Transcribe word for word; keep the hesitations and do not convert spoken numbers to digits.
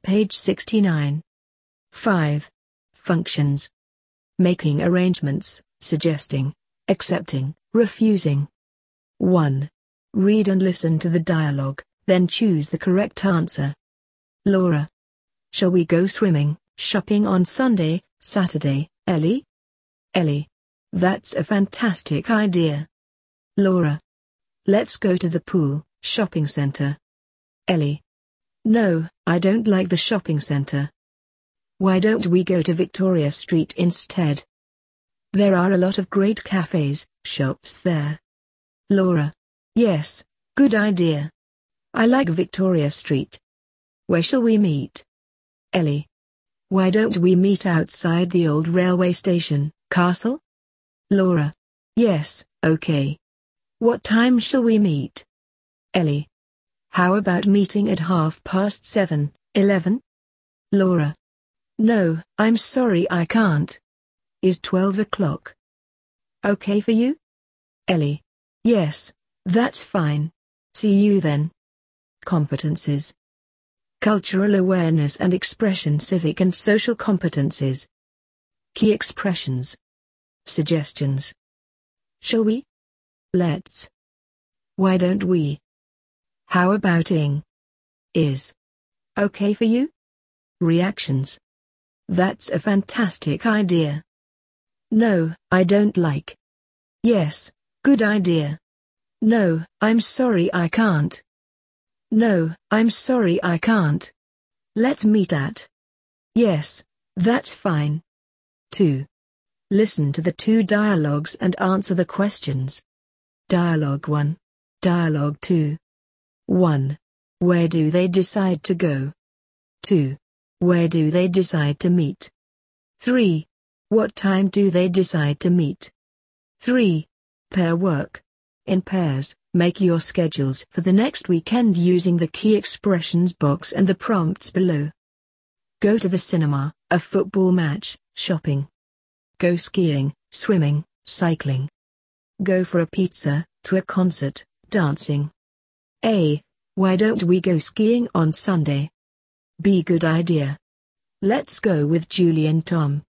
page sixty-nine. five. Functions. Making arrangements, suggesting, accepting, refusing. one. Read and listen to the dialogue, then choose the correct answer. Laura. Shall we go swimming, shopping on Sunday, Saturday, Ellie? Ellie. That's a fantastic idea. Laura. Let's go to the pool, shopping center. Ellie. No, I don't like the shopping center. Why don't we go to Victoria Street instead? There are a lot of great cafes, shops there. Laura. Yes, good idea. I like Victoria Street. Where shall we meet? Ellie. Why don't we meet outside the old railway station, Castle? Laura. Yes, okay. What time shall we meet? Ellie. How about meeting at half past seven, eleven? Laura. No, I'm sorry I can't. Is twelve o'clock okay for you? Ellie. Yes, that's fine. See you then. Competencies. Cultural awareness and expression, civic and social competencies. Key expressions. Suggestions. Shall we? Let's. Why don't we? How about ing? Is. Okay for you? Reactions. That's a fantastic idea. No, I don't like. Yes, good idea. No, I'm sorry I can't. No, I'm sorry I can't. Let's meet at. Yes, that's fine. two. Listen to the two dialogues and answer the questions. Dialogue one. Dialogue two. one. Where do they decide to go? two. Where do they decide to meet? three. What time do they decide to meet? three. Pair work. In pairs, make your schedules for the next weekend using the key expressions box and the prompts below. Go to the cinema, a football match, shopping. Go skiing, swimming, cycling. Go for a pizza, to a concert, dancing. A. Why don't we go skiing on Sunday? B. Good idea. Let's go with Julie and Tom.